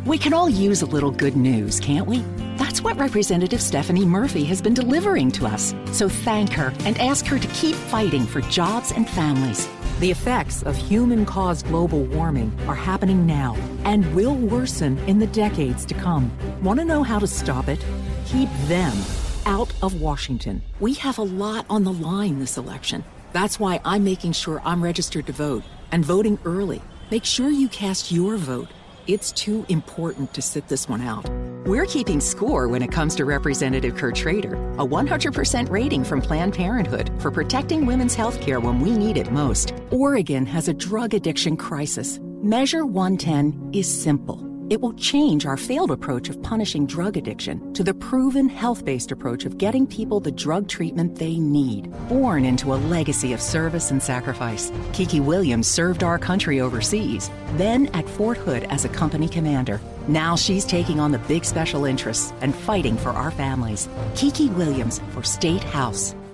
We can all use a little good news, can't we? That's what Representative Stephanie Murphy has been delivering to us. So thank her and ask her to keep fighting for jobs and families. The effects of human-caused global warming are happening now and will worsen in the decades to come. Want to know how to stop it? Keep them out of Washington. We have a lot on the line this election. That's why I'm making sure I'm registered to vote and voting early. Make sure you cast your vote. It's too important to sit this one out. We're keeping score when it comes to Representative Kurt Schrader, a 100% rating from Planned Parenthood for protecting women's health care when we need it most. Oregon has a drug addiction crisis. Measure 110 is simple. It will change our failed approach of punishing drug addiction to the proven health-based approach of getting people the drug treatment they need, born into a legacy of service and sacrifice. Kiki Williams served our country overseas, then at Fort Hood as a company commander. Now she's taking on the big special interests and fighting for our families. Kiki Williams for State House.